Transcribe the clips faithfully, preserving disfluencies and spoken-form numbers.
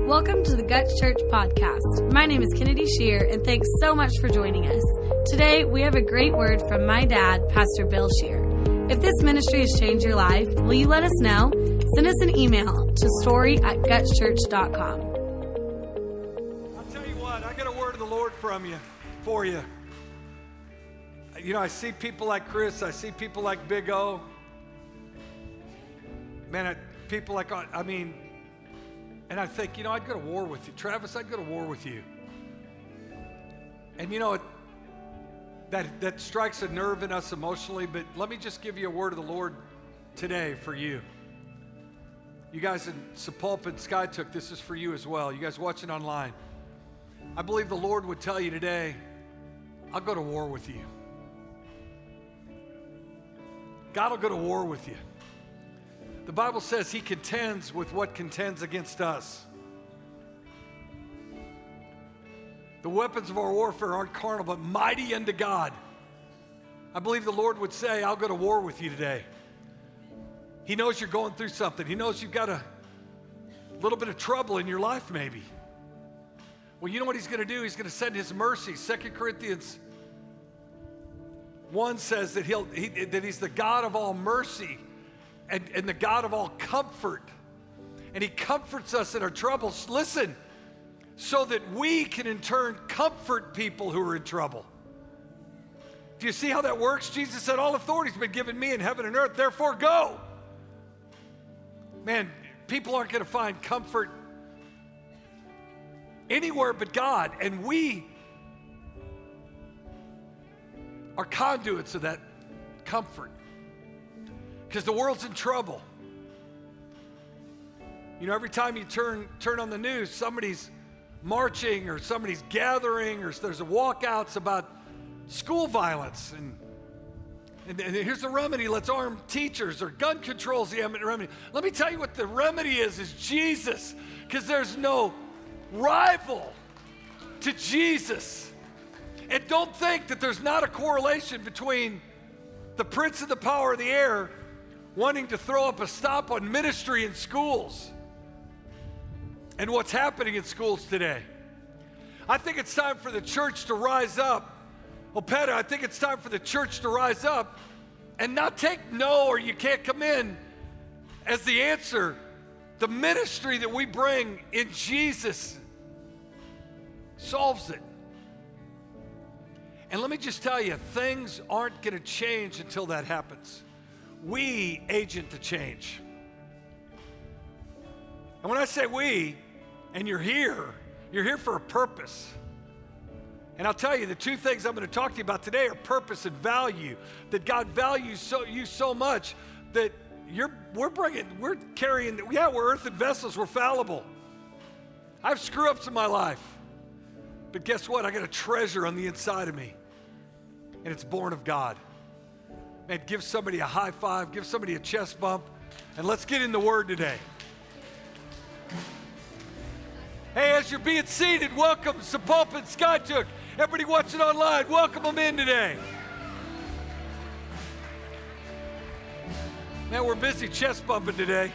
Welcome to the Guts Church podcast. My name is Kennedy Shear, and thanks so much for joining us. Today, we have a great word from my dad, Pastor Bill Shear. If this ministry has changed your life, will you let us know? Send us an email to story at guts church dot com. I'll tell you what, I got a word of the Lord from you, for you. You know, I see people like Chris, I see people like Big O. Man, I, people like, I mean, and I think, you know, I'd go to war with you. Travis, I'd go to war with you. And you know, it, that, that strikes a nerve in us emotionally, but let me just give you a word of the Lord today for you. You guys in Sepulpa and Skytook, this is for you as well. You guys watching online. I believe the Lord would tell you today, I'll go to war with you. God will go to war with you. The Bible says he contends with what contends against us. The weapons of our warfare aren't carnal, but mighty unto God. I believe the Lord would say, I'll go to war with you today. He knows you're going through something. He knows you've got a little bit of trouble in your life maybe. Well, you know what he's going to do? He's going to send his mercy. Second Corinthians one says that, he'll, he, that he's the God of all mercy. And, and the God of all comfort. And he comforts us in our troubles. Listen, so that we can in turn comfort people who are in trouble. Do you see how that works? Jesus said, all authority has been given me in heaven and earth, therefore go. Man, people aren't going to find comfort anywhere but God. And we are conduits of that comfort. Because the world's in trouble. You know, every time you turn turn on the news, somebody's marching or somebody's gathering or there's a walkouts about school violence. And, and, and here's the remedy, let's arm teachers, or gun control's the remedy. Let me tell you what the remedy is, is Jesus. Because there's no rival to Jesus. And don't think that there's not a correlation between the prince of the power of the air wanting to throw up a stop on ministry in schools and what's happening in schools today. I think it's time for the church to rise up. Opeta, I think it's time for the church to rise up and not take no or you can't come in as the answer. The ministry that we bring in Jesus solves it. And let me just tell you, things aren't going to change until that happens. We agent the change. And when I say we, and you're here, you're here for a purpose. And I'll tell you, the two things I'm going to talk to you about today are purpose and value. That God values so, you so much that you're, we're bringing, we're carrying, yeah, we're earthen vessels, we're fallible. I have screw-ups in my life. But guess what? I got a treasure on the inside of me. And it's born of God. Man, give somebody a high five, give somebody a chest bump, and let's get in the Word today. Hey, as you're being seated, welcome Sepulpa and Skytook. Everybody watching online, welcome them in today. Man, we're busy chest bumping today.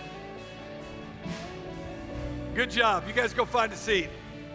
Good job. You guys go find a seat.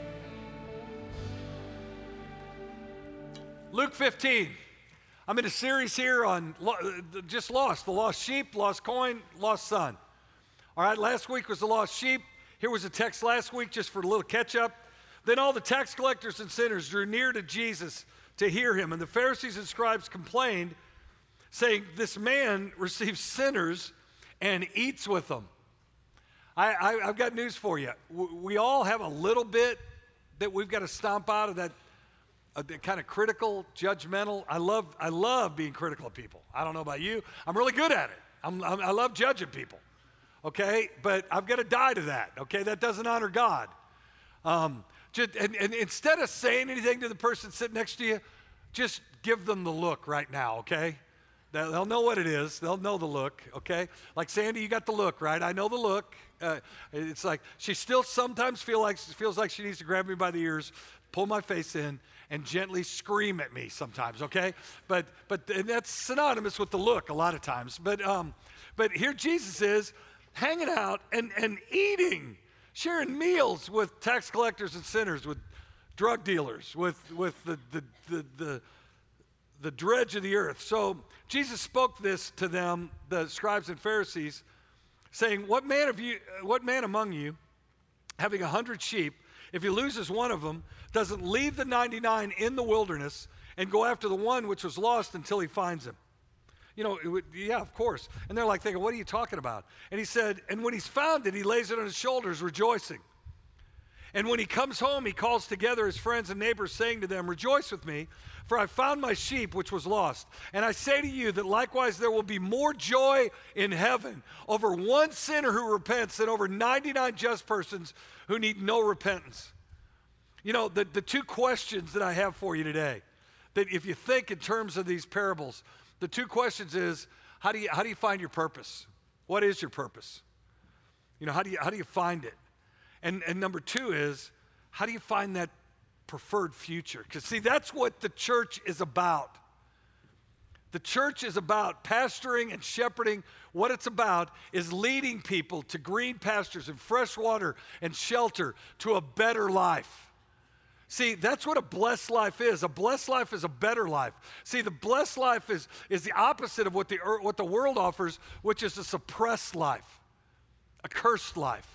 Luke fifteen. I'm in a series here on just lost, the lost sheep, lost coin, lost son. All right, last week was the lost sheep. Here was a text last week just for a little catch up. Then all the tax collectors and sinners drew near to Jesus to hear him. And the Pharisees and scribes complained, saying, this man receives sinners and eats with them. I, I, I've got news for you. We all have a little bit that we've got to stomp out of that Uh, kind of critical, judgmental. I love, I love being critical of people. I don't know about you. I'm really good at it. I'm, I'm, I love judging people, okay? But I've got to die to that, okay? That doesn't honor God. Um, just, and, and instead of saying anything to the person sitting next to you, just give them the look right now, okay? They'll, they'll know what it is. They'll know the look, okay? Like, Sandy, you got the look, right? I know the look. Uh, it's like she still sometimes feel like, feels like she needs to grab me by the ears, pull my face in, and gently scream at me sometimes, okay? But but and that's synonymous with the look a lot of times. But um, but here Jesus is hanging out and, and eating. sharing meals with tax collectors and sinners, with drug dealers, with, with the, the, the, the, the dredge of the earth. So Jesus spoke this to them, the scribes and Pharisees, saying, what man of you, what man among you, having a hundred sheep, if he loses one of them, doesn't leave the ninety-nine in the wilderness and go after the one which was lost until he finds him? You know, it would, yeah, of course. And they're like thinking, what are you talking about? And he said, and when he's found it, he lays it on his shoulders, rejoicing. And when he comes home, he calls together his friends and neighbors, saying to them, rejoice with me, for I found my sheep which was lost. And I say to you that likewise there will be more joy in heaven over one sinner who repents than over ninety-nine just persons who need no repentance. You know, the, the two questions that I have for you today, that if you think in terms of these parables, the two questions is, how do you, how do you find your purpose? What is your purpose? You know, how do you, how do you find it? And, and number two is, how do you find that preferred future? Because see, that's what the church is about. The church is about pastoring and shepherding. What it's about is leading people to green pastures and fresh water and shelter to a better life. See, that's what a blessed life is. A blessed life is a better life. See, the blessed life is, is the opposite of what the, what the world offers, which is a suppressed life, a cursed life.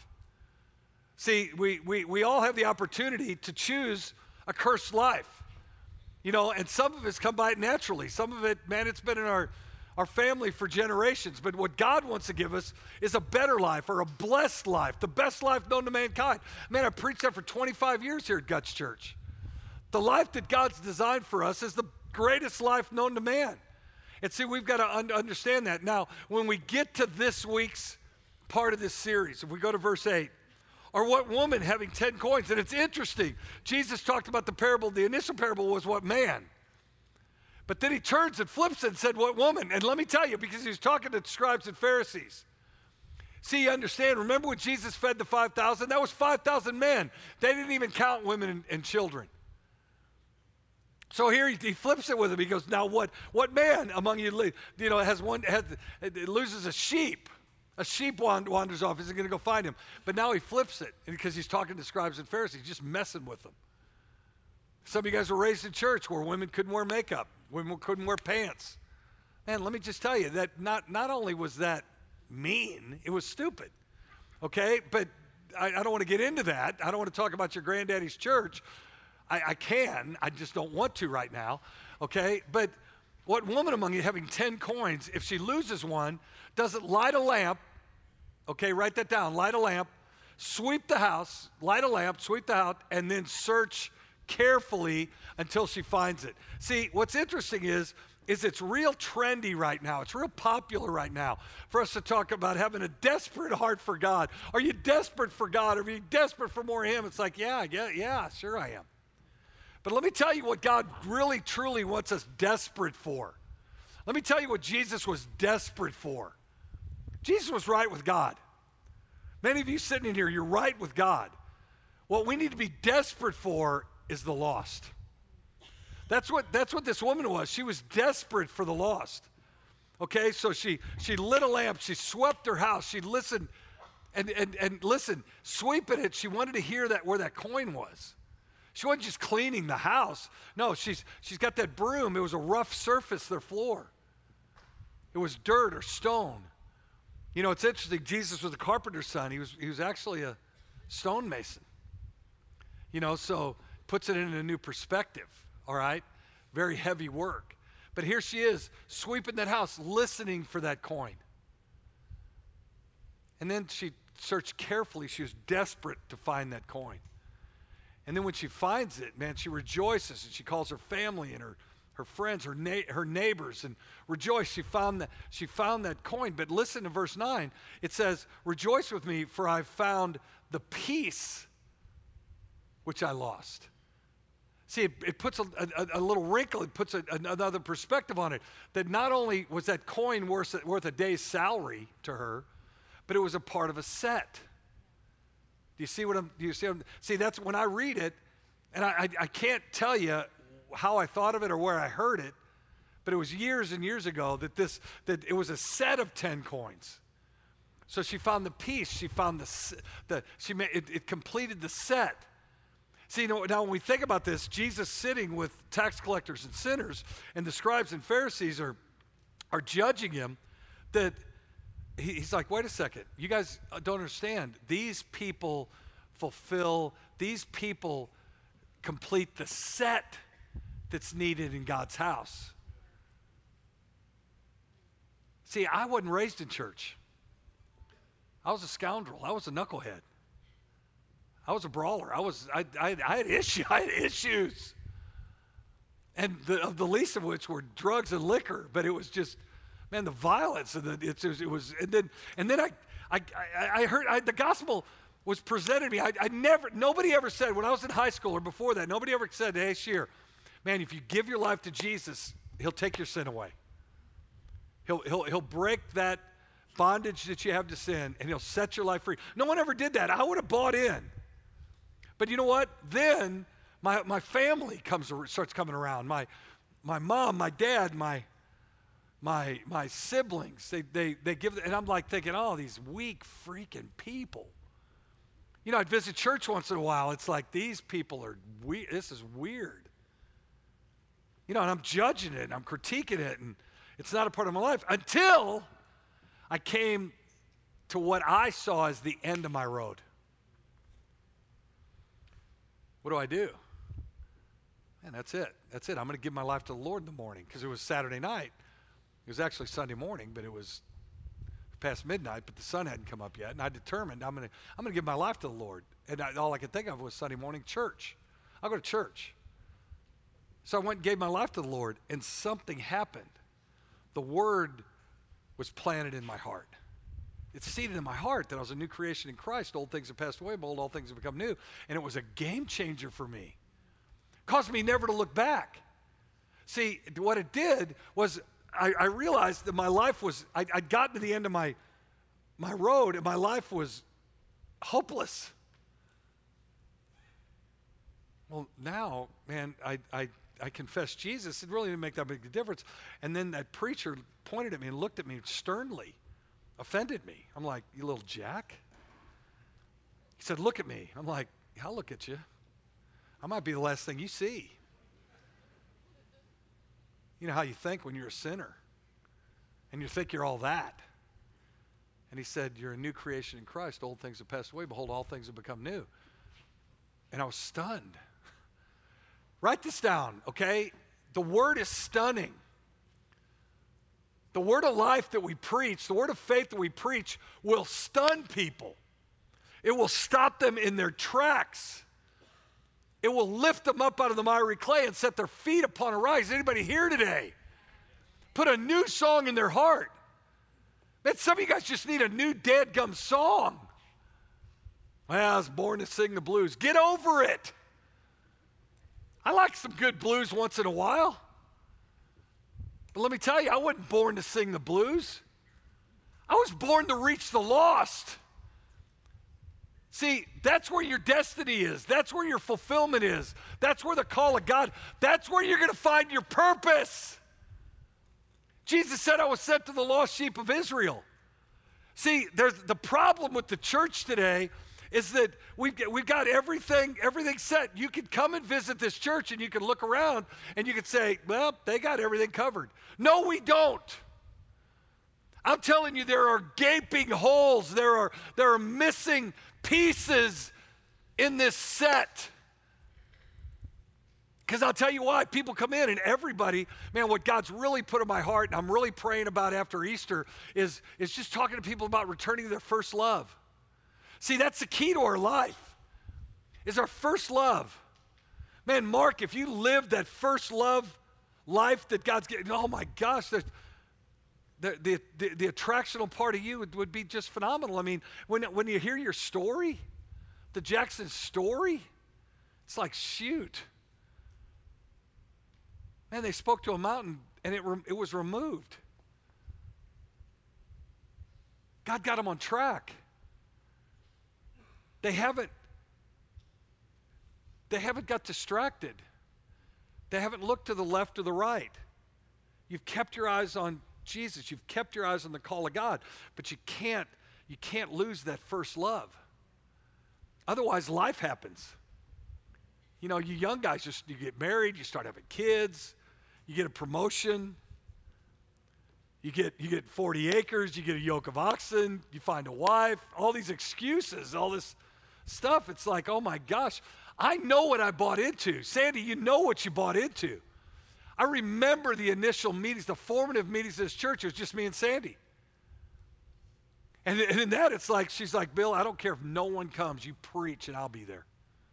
See, we, we, we all have the opportunity to choose a cursed life, you know, and some of us come by it naturally. Some of it, man, it's been in our, our family for generations. But what God wants to give us is a better life, or a blessed life, the best life known to mankind. Man, I preached that for twenty-five years here at Guts Church. The life that God's designed for us is the greatest life known to man. And see, we've got to un- understand that. Now, when we get to this week's part of this series, if we go to verse eight, or what woman having ten coins? And it's interesting. Jesus talked about the parable. The initial parable was what man. But then he turns and flips it and said, what woman? And let me tell you, because he was talking to scribes and Pharisees. See, you understand, remember when Jesus fed the five thousand? That was five thousand men. They didn't even count women and, and children. So here he, he flips it with him. He goes, now what, what man among you, you know, has one, has, loses a sheep? A sheep wanders off. Is he going to go find him? But now he flips it because he's talking to scribes and Pharisees, just messing with them. Some of you guys were raised in church where women couldn't wear makeup, women couldn't wear pants. Man, let me just tell you that not, not only was that mean, it was stupid, okay? But I, I don't want to get into that. I don't want to talk about your granddaddy's church. I, I can. I just don't want to right now, okay? But what woman among you having ten coins, if she loses one, doesn't light a lamp, okay, write that down, light a lamp, sweep the house, light a lamp, sweep the house, and then search carefully until she finds it. See, what's interesting is, is it's real trendy right now. It's real popular right now for us to talk about having a desperate heart for God. Are you desperate for God? Are you desperate for more of Him? It's like, yeah, yeah, yeah, sure I am. But let me tell you what God really, truly wants us desperate for. Let me tell you what Jesus was desperate for. Jesus was right with God. Many of you sitting in here, you're right with God. What we need to be desperate for is the lost. That's what, that's what this woman was. She was desperate for the lost. Okay, so she, she lit a lamp. She swept her house. She listened. And, and, and listen, sweeping it, she wanted to hear that where that coin was. She wasn't just cleaning the house. No, she's, she's got that broom. It was a rough surface, their floor. It was dirt or stone. You know, it's interesting. Jesus was a carpenter's son. He was, he was actually a stonemason. You know, so puts it in a new perspective, all right? Very heavy work. But here she is, sweeping that house, listening for that coin. And then she searched carefully. She was desperate to find that coin. And then when she finds it, man, she rejoices, and she calls her family and her, her friends, her, na- her neighbors, and rejoice. She found, that, she found that coin. But listen to verse nine. It says, rejoice with me, for I found the peace which I lost. See, it, it puts a, a, a little wrinkle. It puts a, another perspective on it. That not only was that coin worth, worth a day's salary to her, but it was a part of a set. Do you see what I'm, do you see what I'm, see, that's when I read it, and I, I, I can't tell you how I thought of it or where I heard it, but it was years and years ago that this, that it was a set of ten coins. So she found the piece. She found the, the she made, it, it completed the set. See, you know, now when we think about this, Jesus sitting with tax collectors and sinners, and the scribes and Pharisees are, are judging him, that he, he's like, wait a second, you guys don't understand. These people fulfill, these people complete the set that's needed in God's house. See, I wasn't raised in church. I was a scoundrel. I was a knucklehead. I was a brawler. I was. I. I, I had issues. I had issues, and the, of the least of which were drugs and liquor. But it was just, man, the violence and the it, it was. And then and then I I I, I heard I, the gospel was presented to me. I, I never. Nobody ever said when I was in high school or before that. Nobody ever said, "Hey, Shear, man, if you give your life to Jesus, He'll take your sin away. He'll he'll he'll break that bondage that you have to sin, and He'll set your life free." No one ever did that. I would have bought in. But you know what? Then my, my family comes starts coming around. My my mom, my dad, my my my siblings. They they they give, and I'm like thinking, oh, these weak freaking people. You know, I'd visit church once in a while. It's like these people are we. This is weird. You know, and I'm judging it, and I'm critiquing it, and it's not a part of my life until I came to what I saw as the end of my road. What do I do? Man, that's it. That's it. I'm going to give my life to the Lord in the morning, because it was Saturday night. It was actually Sunday morning, but it was past midnight, but the sun hadn't come up yet. And I determined I'm going to I'm going to give my life to the Lord. And I, all I could think of was Sunday morning church. I'll go to church. So I went and gave my life to the Lord, and something happened. The word was planted in my heart. It's seated in my heart that I was a new creation in Christ. Old things have passed away, behold, all things have become new. And it was a game changer for me. It caused me never to look back. See, what it did was I, I realized that my life was, I, I'd gotten to the end of my, my road, and my life was hopeless. Well, now, man, I, I, I confessed Jesus. It really didn't make that big a difference. And then that preacher pointed at me and looked at me sternly. Offended me. I'm like, you little jack. He said, look at me. I'm like, I'll look at you. I might be the last thing you see. You know how you think when you're a sinner, and you think you're all that. And he said, you're a new creation in Christ. Old things have passed away. Behold, all things have become new. And I was stunned. Write this down, okay? The word is stunning. The word of life that we preach, the word of faith that we preach, will stun people. It will stop them in their tracks. It will lift them up out of the miry clay and set their feet upon a rise. Anybody here today? Put a new song in their heart. Man, some of you guys just need a new dadgum song. Well, I was born to sing the blues. Get over it. I like some good blues once in a while. But let me tell you, I wasn't born to sing the blues. I was born to reach the lost. See, that's where your destiny is. That's where your fulfillment is. That's where the call of God, that's where you're going to find your purpose. Jesus said, I was sent to the lost sheep of Israel. See, there's the problem with the church today is that we've got, we've got everything, everything set. You can come and visit this church, and you can look around, and you can say, well, they got everything covered. No, we don't. I'm telling you, there are gaping holes. There are, there are missing pieces in this set. Because I'll tell you why. People come in, and everybody, man, what God's really put in my heart, and I'm really praying about after Easter, is, is just talking to people about returning to their first love. See, that's the key to our life, is our first love. Man, Mark, if you lived that first love life that God's getting, oh my gosh, the, the, the, the attractional part of you would, would be just phenomenal. I mean, when, when you hear your story, the Jackson story, it's like, shoot. Man, they spoke to a mountain, and it, it was removed. God got them on track. They haven't, they haven't got distracted. They haven't looked to the left or the right. You've kept your eyes on Jesus. You've kept your eyes on the call of God, but you can't, you can't lose that first love. Otherwise, life happens. You know, you young guys, just you get married, you start having kids, you get a promotion, you get you get forty acres, you get a yoke of oxen, you find a wife, all these excuses, all this stuff. It's like, oh my gosh, I know what I bought into. Sandy, you know what you bought into. I remember the initial meetings, the formative meetings of this church. It was just me and Sandy. And, and in that, it's like, she's like, Bill, I don't care if no one comes. You preach and I'll be there.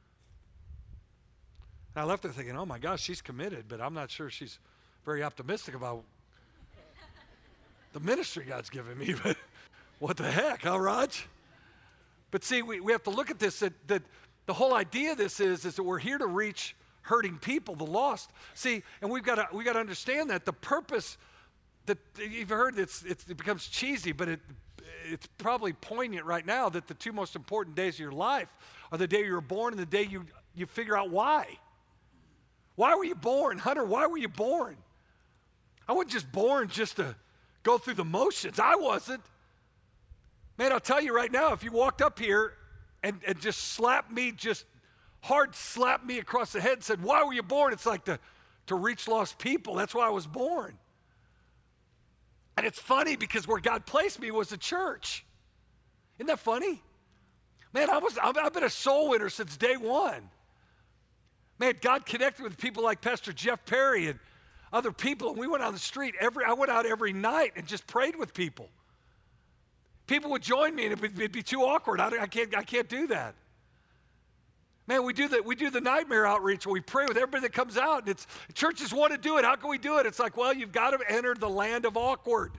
And I left there thinking, oh my gosh, she's committed, but I'm not sure she's very optimistic about the ministry God's given me. But what the heck, huh, Raj? But see, we, we have to look at this, that, that the whole idea of this is, is that we're here to reach hurting people, the lost. See, and we've got to we got to understand that the purpose, that you've heard it's, it's, it becomes cheesy, but it it's probably poignant right now that the two most important days of your life are the day you were born and the day you, you figure out why. Why were you born? Hunter, why were you born? I wasn't just born just to go through the motions. I wasn't. Man, I'll tell you right now, if you walked up here and, and just slapped me, just hard slapped me across the head and said, why were you born? It's like to, to reach lost people. That's why I was born. And it's funny because where God placed me was the church. Isn't that funny? Man, I was, I've been a soul winner since day one. Man, God connected with people like Pastor Jeff Perry and other people, and we went on the street. Every, I went out every night and just prayed with people. People would join me, and it would it'd be too awkward. I, I, can't, I can't do that. Man, we do the, we do the nightmare outreach where we pray with everybody that comes out. And it's, churches want to do it. How can we do it? It's like, well, you've got to enter the land of awkward.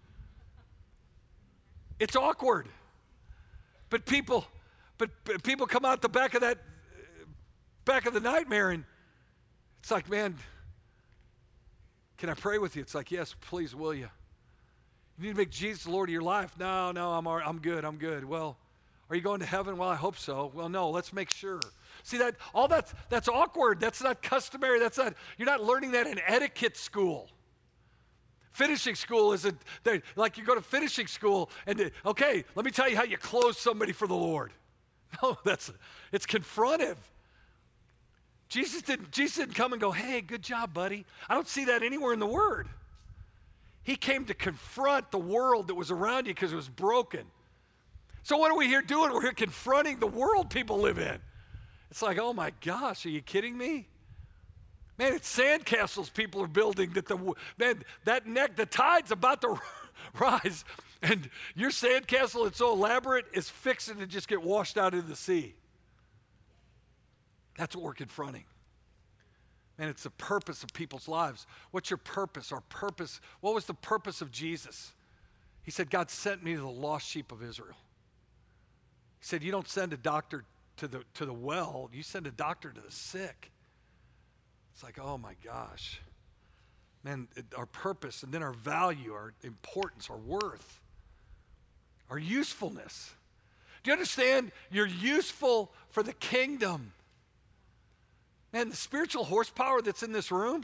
It's awkward. But people, but, but people come out the back of that, back of the nightmare, and it's like, man, can I pray with you? It's like, yes, please, will you? You need to make Jesus the Lord of your life. No, no, I'm, I'm good, I'm good. Well, are you going to heaven? Well, I hope so. Well, no, let's make sure. See, that all that's, that's awkward. That's not customary. That's not, you're not learning that in etiquette school. Finishing school is a, like you go to finishing school and, okay, let me tell you how you close somebody for the Lord. No, that's, it's confrontive. Jesus didn't, Jesus didn't come and go, hey, good job, buddy. I don't see that anywhere in the Word. He came to confront the world that was around you because it was broken. So what are we here doing? We're here confronting the world people live in. It's like, oh my gosh, are you kidding me? Man, it's sandcastles people are building that the, man, that neck, the tide's about to rise, and your sandcastle that's so elaborate is fixing to just get washed out into the sea. That's what we're confronting. Man, it's the purpose of people's lives. What's your purpose? Our purpose, what was the purpose of Jesus? He said, God sent me to the lost sheep of Israel. He said, you don't send a doctor to the, to the well, you send a doctor to the sick. It's like, oh my gosh. Man, it, our purpose and then our value, our importance, our worth, our usefulness. Do you understand? You're useful for the kingdom. Man, the spiritual horsepower that's in this room,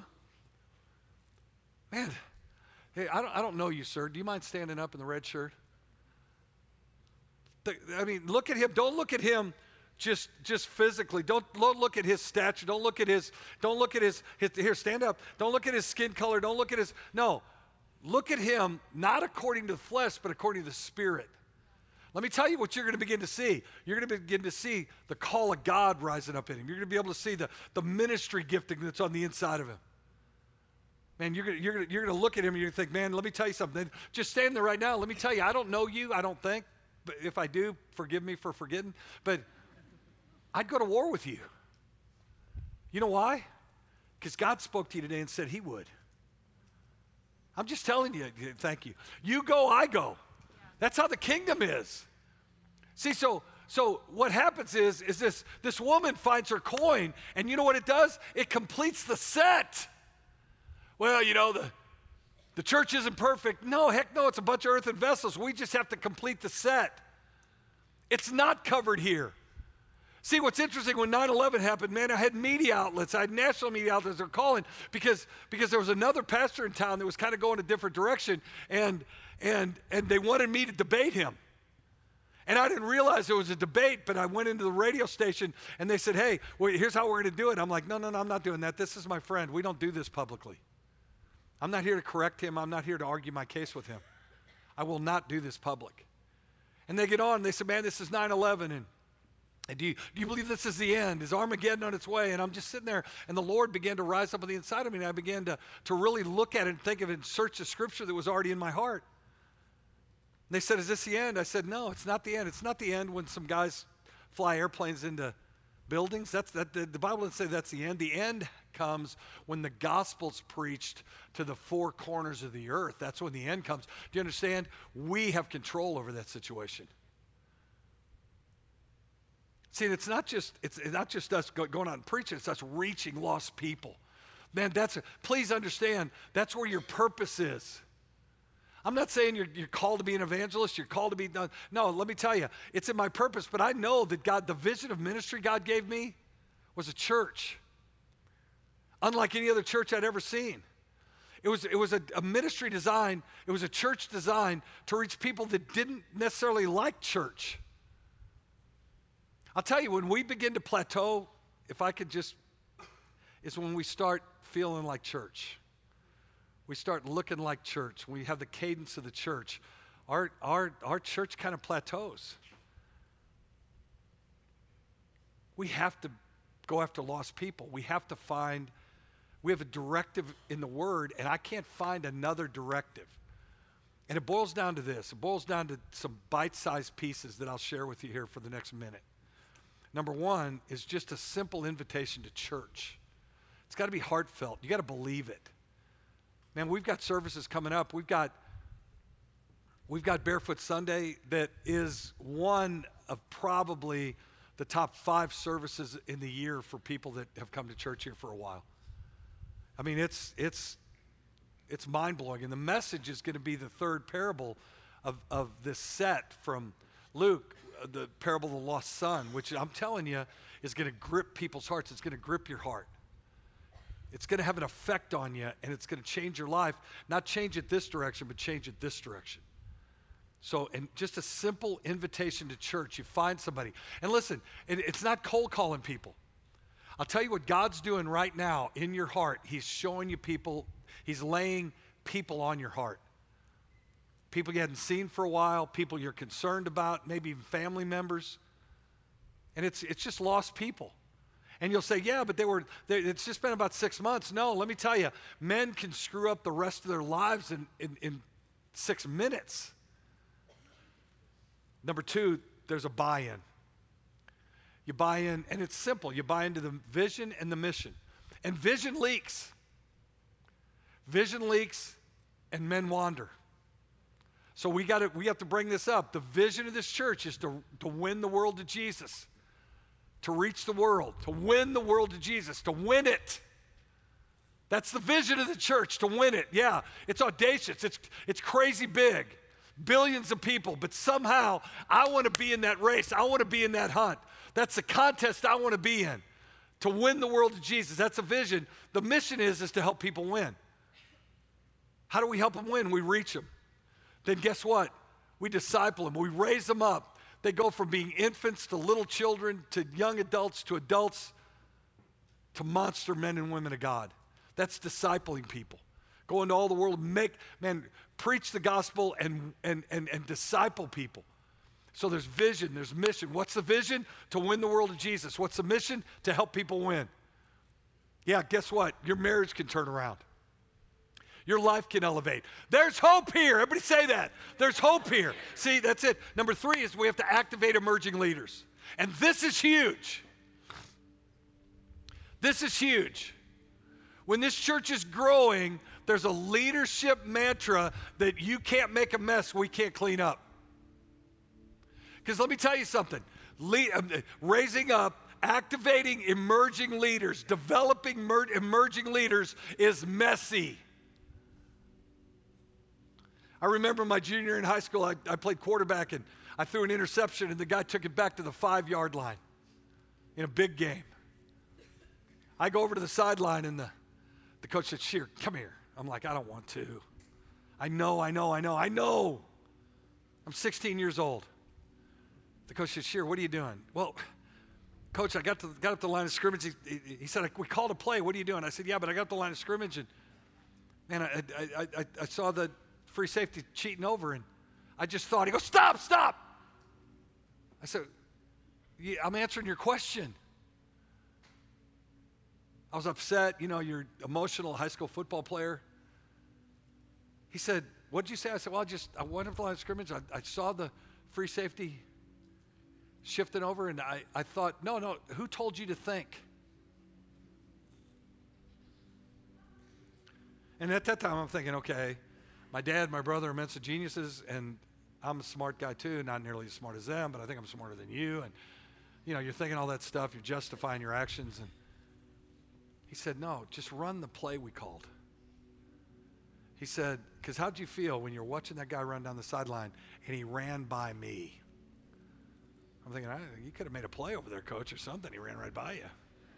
man, hey, I don't, I don't know you, sir. Do you mind standing up in the red shirt? The, I mean, look at him. Don't look at him just, just physically. Don't, don't look at his stature. Don't look at his, don't look at his, his, here, stand up. Don't look at his skin color. Don't look at his, no. Look at him, not according to the flesh, but according to the Spirit. Let me tell you what you're going to begin to see. You're going to begin to see the call of God rising up in him. You're going to be able to see the, the ministry gifting that's on the inside of him. Man, you're going, to, you're, going to, you're going to look at him and you're going to think, man, let me tell you something. Just stand there right now. Let me tell you, I don't know you, I don't think. But if I do, forgive me for forgetting. But I'd go to war with you. You know why? Because God spoke to you today and said he would. I'm just telling you, thank you. You go, I go. That's how the kingdom is. See, so so what happens is, is this, this woman finds her coin, and you know what it does? It completes the set. Well, you know, the, the church isn't perfect. No, heck no, it's a bunch of earthen vessels. We just have to complete the set. It's not covered here. See, what's interesting, when nine eleven happened, man, I had media outlets. I had national media outlets that were calling because, because there was another pastor in town that was kind of going a different direction, and, and, and they wanted me to debate him. And I didn't realize there was a debate, but I went into the radio station and they said, hey, well, here's how we're going to do it. I'm like, no, no, no, I'm not doing that. This is my friend. We don't do this publicly. I'm not here to correct him. I'm not here to argue my case with him. I will not do this public. And they get on and they say, man, this is nine eleven. And, and do, you, do you believe this is the end? Is Armageddon on its way? And I'm just sitting there and the Lord began to rise up on the inside of me. And I began to, to really look at it and think of it and search the scripture that was already in my heart. And they said, is this the end? I said, no, it's not the end. It's not the end when some guys fly airplanes into buildings. That's that. The, the Bible doesn't say that's the end. The end comes when the gospel's preached to the four corners of the earth. That's when the end comes. Do you understand? We have control over that situation. See, it's not just it's not just us go, going out and preaching. It's us reaching lost people. Man, that's a, please understand. That's where your purpose is. I'm not saying you're, you're called to be an evangelist, you're called to be, no, no, let me tell you, it's in my purpose, but I know that God, the vision of ministry God gave me was a church, unlike any other church I'd ever seen. It was, it was a, a ministry design, it was a church design to reach people that didn't necessarily like church. I'll tell you, when we begin to plateau, if I could just, it's when we start feeling like church. We start looking like church. We have the cadence of the church. Our, our, our church kind of plateaus. We have to go after lost people. We have to find, we have a directive in the Word, and I can't find another directive. And it boils down to this. It boils down to some bite-sized pieces that I'll share with you here for the next minute. Number one is just a simple invitation to church. It's got to be heartfelt. You got to believe it. Man, we've got services coming up. We've got, we've got Barefoot Sunday that is one of probably the top five services in the year for people that have come to church here for a while. I mean, it's, it's, it's mind-blowing. And the message is going to be the third parable of, of this set from Luke, the parable of the lost son, which I'm telling you is going to grip people's hearts. It's going to grip your heart. It's going to have an effect on you, and it's going to change your life. Not change it this direction, but change it this direction. So, and just a simple invitation to church. You find somebody. And listen, it, it's not cold calling people. I'll tell you what God's doing right now in your heart. He's showing you people. He's laying people on your heart. People you hadn't seen for a while, people you're concerned about, maybe even family members. And it's, it's just lost people. And you'll say, yeah, but they were, they, it's just been about six months. No, let me tell you, men can screw up the rest of their lives in, in, in six minutes. Number two, there's a buy-in. You buy in, and it's simple. You buy into the vision and the mission. And vision leaks. Vision leaks, and men wander. So we got to, we have to bring this up. The vision of this church is to, to win the world to Jesus. To reach the world, to win the world to Jesus, to win it. That's the vision of the church, to win it. Yeah, it's audacious. It's, it's crazy big. Billions of people, but somehow I want to be in that race. I want to be in that hunt. That's the contest I want to be in, to win the world to Jesus. That's a vision. The mission is, is to help people win. How do we help them win? We reach them. Then guess what? We disciple them. We raise them up. They go from being infants to little children to young adults to adults to monster men and women of God. That's discipling people. Go into all the world, make, man, preach the gospel and, and, and, and disciple people. So there's vision, there's mission. What's the vision? To win the world to Jesus. What's the mission? To help people win. Yeah, guess what? Your marriage can turn around. Your life can elevate. There's hope here. Everybody say that. There's hope here. See, that's it. Number three is we have to activate emerging leaders. And this is huge. This is huge. When this church is growing, there's a leadership mantra that you can't make a mess we can't clean up. Because let me tell you something. Le- raising up, activating emerging leaders, developing mer- emerging leaders is messy. I remember my junior year in high school, I, I played quarterback, and I threw an interception, and the guy took it back to the five-yard line in a big game. I go over to the sideline, and the, the coach said, Shear, come here. I'm like, I don't want to. I know, I know, I know, I know. I'm sixteen years old. The coach said, Shear, what are you doing? Well, Coach, I got to got up the line of scrimmage. He, he, he said, we called a play. What are you doing? I said, yeah, but I got up the line of scrimmage, and man, I, I, I, I saw the free safety cheating over, and I just thought, he goes, stop, stop. I said, yeah, I'm answering your question. I was upset. You know, you're emotional high school football player. He said, what did you say? I said, well, I just, I went up the line of scrimmage. I, I saw the free safety shifting over, and I, I thought, no, no, who told you to think? And at that time, I'm thinking, okay, my dad, my brother are Mensa geniuses, and I'm a smart guy too, not nearly as smart as them, but I think I'm smarter than you. And, you know, you're thinking all that stuff, you're justifying your actions. And he said, no, just run the play we called. He said, because how'd you feel when you're watching that guy run down the sideline and he ran by me? I'm thinking, I, you could have made a play over there, coach, or something. He ran right by you.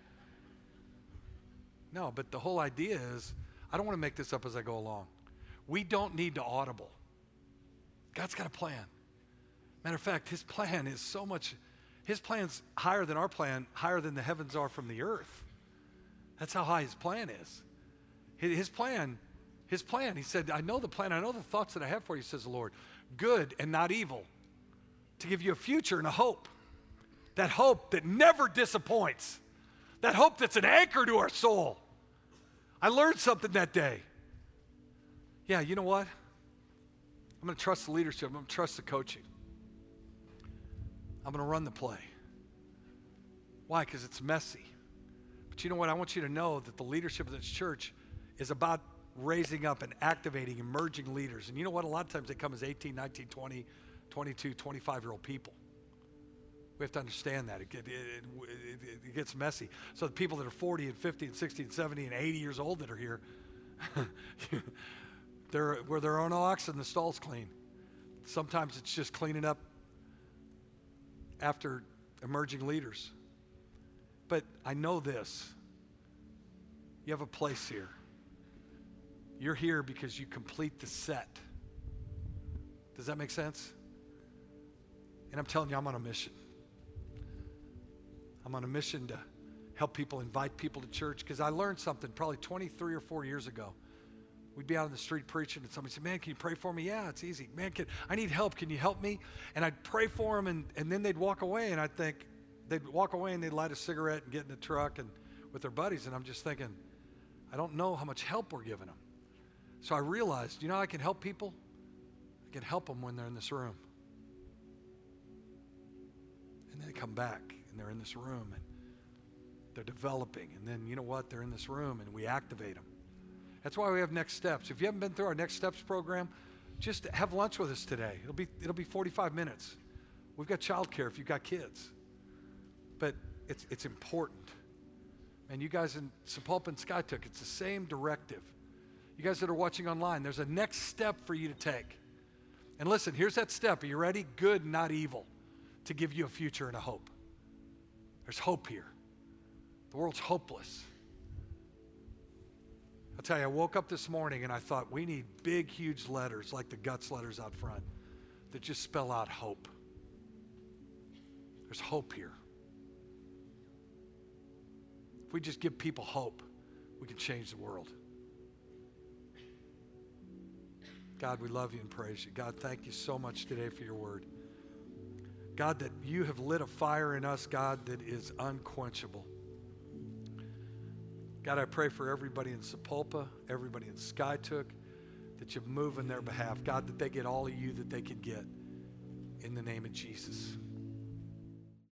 No, but the whole idea is, I don't want to make this up as I go along. We don't need to audible. God's got a plan. Matter of fact, his plan is so much, his plan's higher than our plan, higher than the heavens are from the earth. That's how high his plan is. His plan, his plan, he said, I know the plan, I know the thoughts that I have for you, says the Lord, good and not evil, to give you a future and a hope. That hope that never disappoints. That hope that's an anchor to our soul. I learned something that day. Yeah, you know what? I'm going to trust the leadership. I'm going to trust the coaching. I'm going to run the play. Why? Because it's messy. But you know what? I want you to know that the leadership of this church is about raising up and activating emerging leaders. And you know what? A lot of times they come as eighteen, nineteen, twenty, twenty-two, twenty-five-year-old people. We have to understand that. It, it, it, it gets messy. So the people that are forty and fifty and sixty and seventy and eighty years old that are here, they're, we're their own oxen, the stall's clean. Sometimes it's just cleaning up after emerging leaders. But I know this. You have a place here. You're here because you complete the set. Does that make sense? And I'm telling you, I'm on a mission. I'm on a mission to help people, invite people to church, because I learned something probably twenty-three or four years ago. We'd be out on the street preaching, and somebody said, man, can you pray for me? Yeah, it's easy. Man, can, I need help. Can you help me? And I'd pray for them, and, and then they'd walk away, and I'd think, they'd walk away, and they'd light a cigarette and get in the truck and with their buddies, and I'm just thinking, I don't know how much help we're giving them. So I realized, you know how I can help people? I can help them when they're in this room. And then they come back, and they're in this room, and they're developing. And then, you know what? They're in this room, and we activate them. That's why we have Next Steps. If you haven't been through our Next Steps program, just have lunch with us today. It'll be, it'll be forty-five minutes. We've got childcare if you've got kids. But it's, it's important. And you guys in Sapulpa and Skytook, it's the same directive. You guys that are watching online, there's a next step for you to take. And listen, here's that step. Are you ready? Good, not evil, to give you a future and a hope. There's hope here. The world's hopeless. I'll tell you, I woke up this morning and I thought, we need big, huge letters like the guts letters out front that just spell out hope. There's hope here. If we just give people hope, we can change the world. God, we love you and praise you. God, thank you so much today for your word. God, that you have lit a fire in us, God, that is unquenchable. God, I pray for everybody in Sapulpa, everybody in Skytook, that you move in their behalf. God, that they get all of you that they can get in the name of Jesus.